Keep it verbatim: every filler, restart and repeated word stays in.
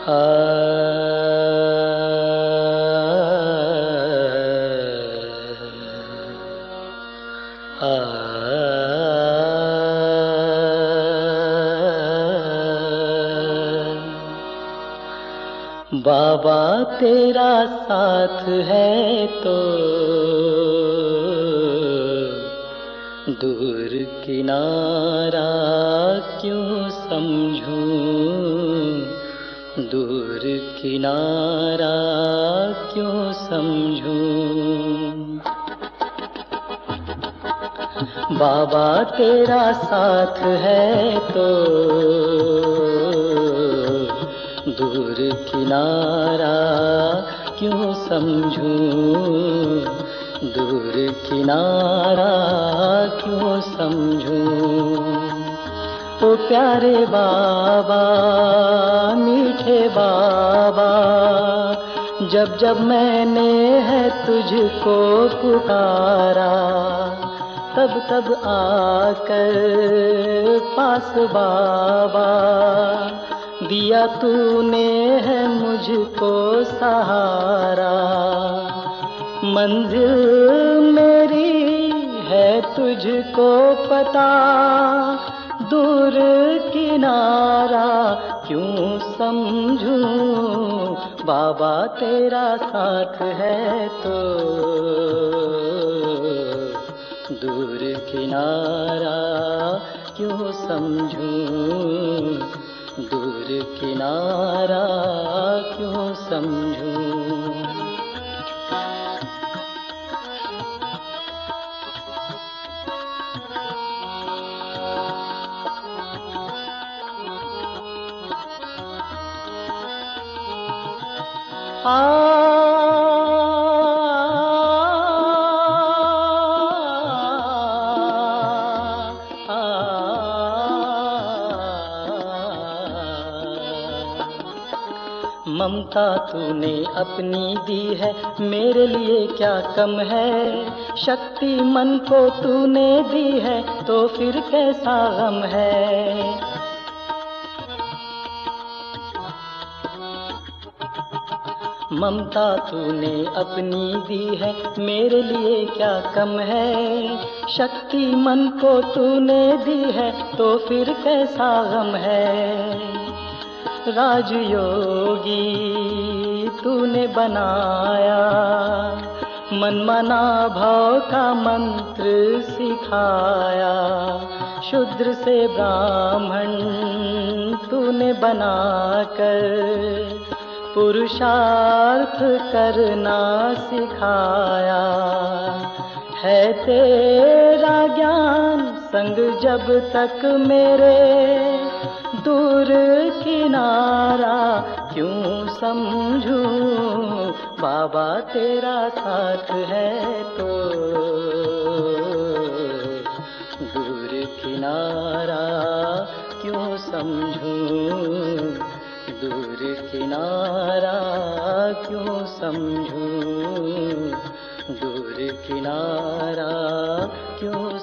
आ, आ, बाबा तेरा साथ है तो दूर किनारा क्यों समझूं, दूर किनारा क्यों समझूं। बाबा तेरा साथ है तो दूर किनारा क्यों समझूं, दूर किनारा क्यों समझूं। ओ प्यारे बाबा, मीठे बाबा, जब जब मैंने है तुझको पुकारा, तब तब आकर पास बाबा दिया तूने है मुझको सहारा। मंजिल मेरी है तुझको पता, दूर किनारा क्यों समझूं। बाबा तेरा साथ है तो दूर किनारा क्यों समझूं, दूर किनारा क्यों समझूं। आ, आ, ममता तूने अपनी दी है, मेरे लिए क्या कम है। शक्ति मन को तूने दी है, तो फिर कैसा गम है। ममता तूने अपनी दी है, मेरे लिए क्या कम है। शक्ति मन को तूने दी है, तो फिर कैसा गम है। राजयोगी तूने बनाया, मन मना भाव का मंत्र सिखाया। शूद्र से ब्राह्मण तूने बनाकर पुरुषार्थ करना सिखाया। है तेरा ज्ञान संग जब तक मेरे, दूर किनारा क्यों समझूं। बाबा तेरा साथ है तो दूर किनारा क्यों समझूं, दूर किनारा क्यों समझूं, दूर किनारा क्यों